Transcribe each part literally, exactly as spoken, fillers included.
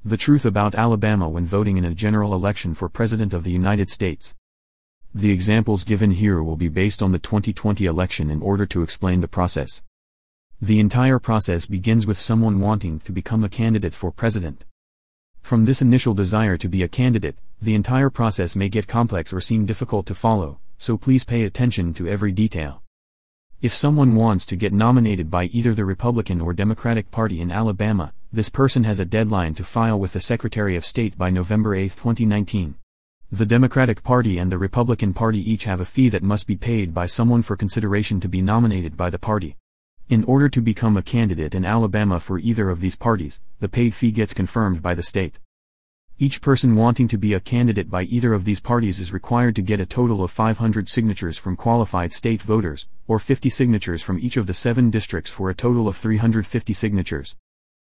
The truth about Alabama when voting in a general election for President of the United States. The examples given here will be based on the twenty twenty election in order to explain the process. The entire process begins with someone wanting to become a candidate for president. From this initial desire to be a candidate, the entire process may get complex or seem difficult to follow, so please pay attention to every detail. If someone wants to get nominated by either the Republican or Democratic Party in Alabama, this person has a deadline to file with the Secretary of State by November eighth twenty nineteen. The Democratic Party and the Republican Party each have a fee that must be paid by someone for consideration to be nominated by the party. In order to become a candidate in Alabama for either of these parties, the paid fee gets confirmed by the state. Each person wanting to be a candidate by either of these parties is required to get a total of five hundred signatures from qualified state voters, or fifty signatures from each of the seven districts for a total of three hundred fifty signatures.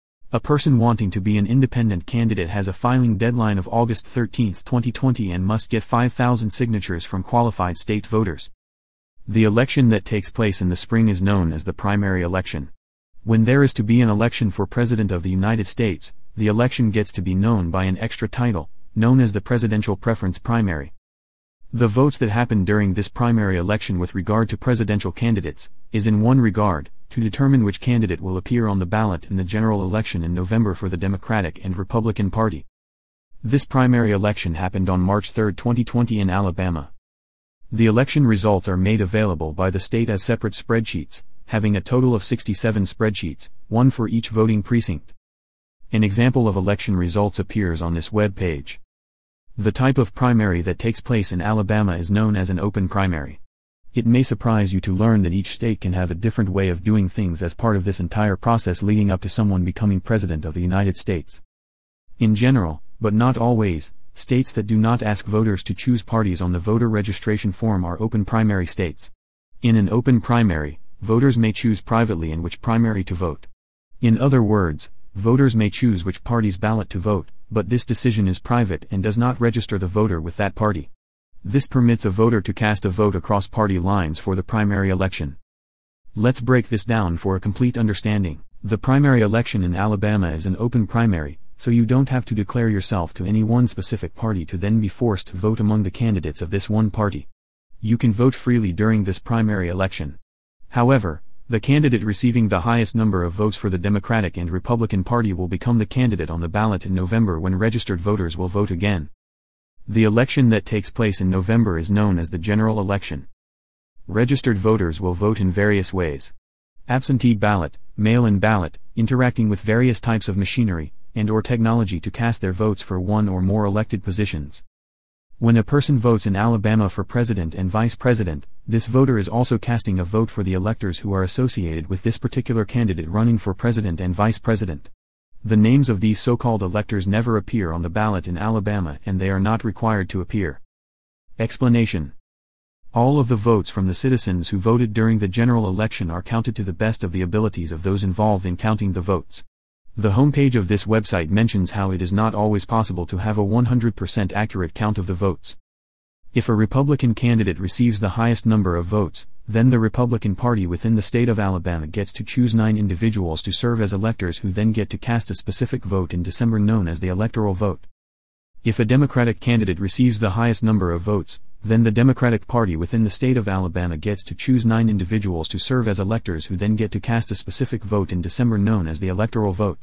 A person wanting to be an independent candidate has a filing deadline of August thirteenth twenty twenty and must get five thousand signatures from qualified state voters. The election that takes place in the spring is known as the primary election. When there is to be an election for President of the United States, the election gets to be known by an extra title, known as the Presidential Preference Primary. The votes that happen during this primary election with regard to presidential candidates, is in one regard, to determine which candidate will appear on the ballot in the general election in November for the Democratic and Republican Party. This primary election happened on March third twenty twenty in Alabama. The election results are made available by the state as separate spreadsheets, having a total of sixty-seven spreadsheets, one for each voting precinct. An example of election results appears on this web page. The type of primary that takes place in Alabama is known as an open primary. It may surprise you to learn that each state can have a different way of doing things as part of this entire process leading up to someone becoming President of the United States. In general, but not always, states that do not ask voters to choose parties on the voter registration form are open primary states. In an open primary, voters may choose privately in which primary to vote. In other words, voters may choose which party's ballot to vote, but this decision is private and does not register the voter with that party. This permits a voter to cast a vote across party lines for the primary election. Let's break this down for a complete understanding. The primary election in Alabama is an open primary, so you don't have to declare yourself to any one specific party to then be forced to vote among the candidates of this one party. You can vote freely during this primary election. However, the candidate receiving the highest number of votes for the Democratic and Republican Party will become the candidate on the ballot in November when registered voters will vote again. The election that takes place in November is known as the general election. Registered voters will vote in various ways. Absentee ballot, mail-in ballot, interacting with various types of machinery, and or technology to cast their votes for one or more elected positions. When a person votes in Alabama for president and vice president, this voter is also casting a vote for the electors who are associated with this particular candidate running for president and vice president. The names of these so-called electors never appear on the ballot in Alabama and they are not required to appear. Explanation. All of the votes from the citizens who voted during the general election are counted to the best of the abilities of those involved in counting the votes. The homepage of this website mentions how it is not always possible to have a one hundred percent accurate count of the votes. If a Republican candidate receives the highest number of votes, then the Republican Party within the state of Alabama gets to choose nine individuals to serve as electors who then get to cast a specific vote in December known as the electoral vote. If a Democratic candidate receives the highest number of votes, then the Democratic Party within the state of Alabama gets to choose nine individuals to serve as electors who then get to cast a specific vote in December known as the electoral vote.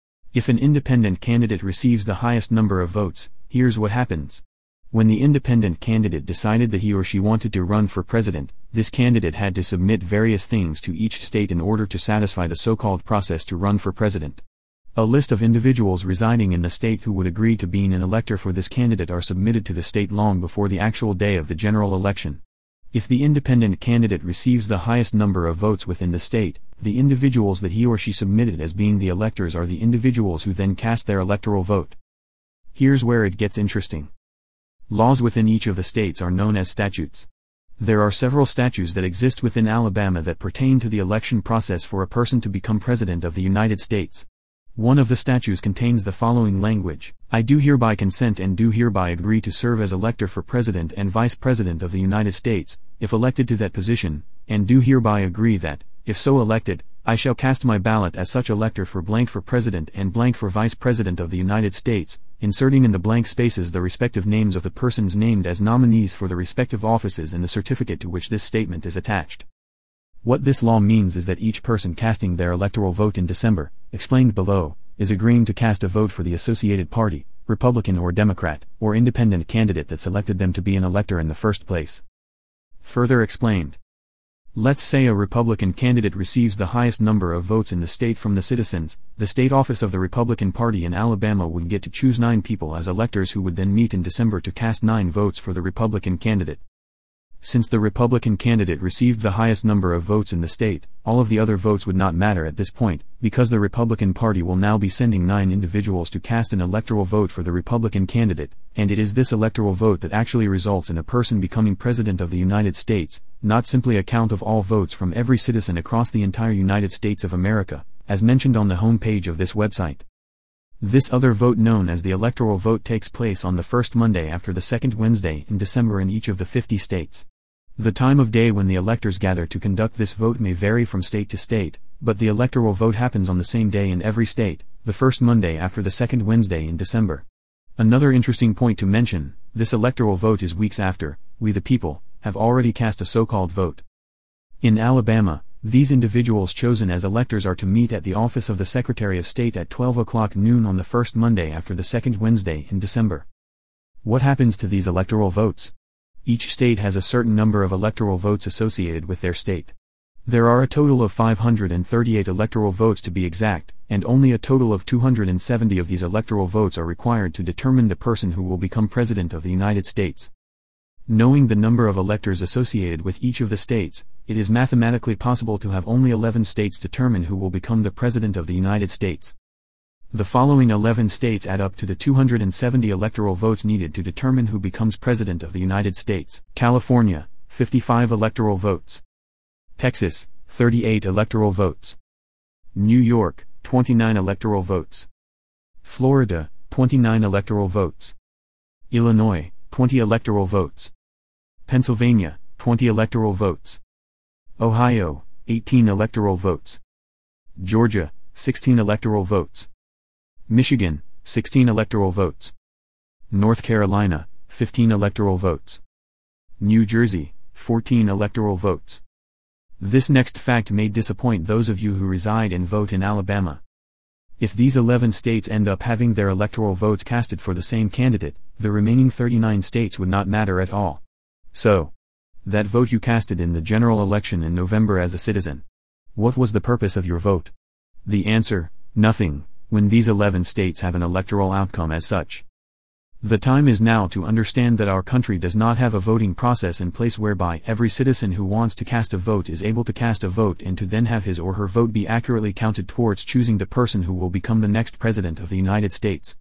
If an independent candidate receives the highest number of votes, here's what happens. When the independent candidate decided that he or she wanted to run for president, this candidate had to submit various things to each state in order to satisfy the so-called process to run for president. A list of individuals residing in the state who would agree to being an elector for this candidate are submitted to the state long before the actual day of the general election. If the independent candidate receives the highest number of votes within the state, the individuals that he or she submitted as being the electors are the individuals who then cast their electoral vote. Here's where it gets interesting. Laws within each of the states are known as statutes. There are several statutes that exist within Alabama that pertain to the election process for a person to become president of the United States. One of the statutes contains the following language: I do hereby consent and do hereby agree to serve as elector for President and Vice President of the United States, if elected to that position, and do hereby agree that, if so elected, I shall cast my ballot as such elector for blank for President and blank for Vice President of the United States, inserting in the blank spaces the respective names of the persons named as nominees for the respective offices and the certificate to which this statement is attached. What this law means is that each person casting their electoral vote in December, explained below, is agreeing to cast a vote for the associated party, Republican or Democrat, or independent candidate that selected them to be an elector in the first place. Further explained. Let's say a Republican candidate receives the highest number of votes in the state from the citizens. The state office of the Republican Party in Alabama would get to choose nine people as electors who would then meet in December to cast nine votes for the Republican candidate. Since the Republican candidate received the highest number of votes in the state, all of the other votes would not matter at this point, because the Republican Party will now be sending nine individuals to cast an electoral vote for the Republican candidate, and it is this electoral vote that actually results in a person becoming President of the United States, not simply a count of all votes from every citizen across the entire United States of America, as mentioned on the home page of this website. This other vote, known as the electoral vote, takes place on the first Monday after the second Wednesday in December in each of the fifty states. The time of day when the electors gather to conduct this vote may vary from state to state, but the electoral vote happens on the same day in every state, the first Monday after the second Wednesday in December. Another interesting point to mention, this electoral vote is weeks after we the people have already cast a so-called vote. In Alabama, these individuals chosen as electors are to meet at the office of the Secretary of State at twelve o'clock noon on the first Monday after the second Wednesday in December. What happens to these electoral votes? Each state has a certain number of electoral votes associated with their state. There are a total of five hundred thirty-eight electoral votes to be exact, and only a total of two hundred seventy of these electoral votes are required to determine the person who will become President of the United States. Knowing the number of electors associated with each of the states, it is mathematically possible to have only eleven states determine who will become the President of the United States. The following eleven states add up to the two hundred seventy electoral votes needed to determine who becomes President of the United States. California, fifty-five electoral votes. Texas, thirty-eight electoral votes. New York, twenty-nine electoral votes. Florida, twenty-nine electoral votes. Illinois, twenty electoral votes. Pennsylvania, twenty electoral votes. Ohio, eighteen electoral votes. Georgia, sixteen electoral votes. Michigan, sixteen electoral votes. North Carolina, fifteen electoral votes. New Jersey, fourteen electoral votes. This next fact may disappoint those of you who reside and vote in Alabama. If these eleven states end up having their electoral votes casted for the same candidate, the remaining thirty-nine states would not matter at all. So, that vote you casted in the general election in November as a citizen. What was the purpose of your vote? The answer, nothing, when these eleven states have an electoral outcome as such. The time is now to understand that our country does not have a voting process in place whereby every citizen who wants to cast a vote is able to cast a vote and to then have his or her vote be accurately counted towards choosing the person who will become the next President of the United States.